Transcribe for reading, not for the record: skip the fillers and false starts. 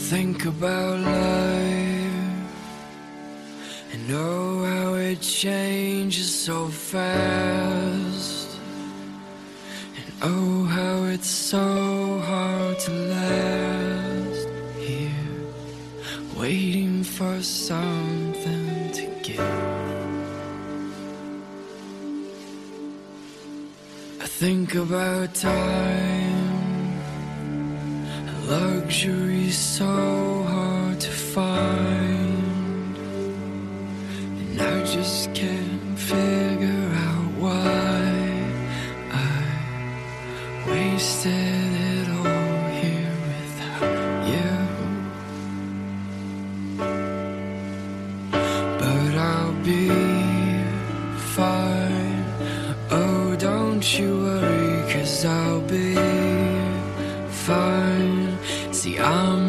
think about life and oh how it changes so fast, and oh how it's so hard to last here, waiting for something to give. I think about time, a luxury so hard to find, and I just can't figure out why I wasted it all here without you. But I'll be fine, oh don't you worry, 'cause I'll be fine. See, I'm